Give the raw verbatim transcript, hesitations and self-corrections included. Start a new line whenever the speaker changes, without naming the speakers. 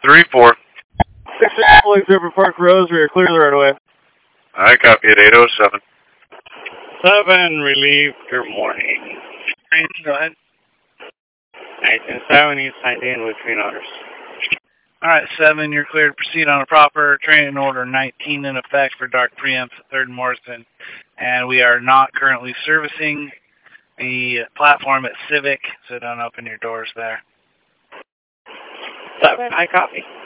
three four.
six six Flight River Park Rose, we are clear the right away.
I copy at eight oh seven.
seven, relief, good morning.
Go ahead.
nineteen seventy, signed in with Twin Otters.
Alright, seven, you're clear to proceed on a proper training order nineteen in effect for dark preempts at third and Morrison. And we are not currently servicing the platform at Civic, so don't open your doors there.
seven, I copy.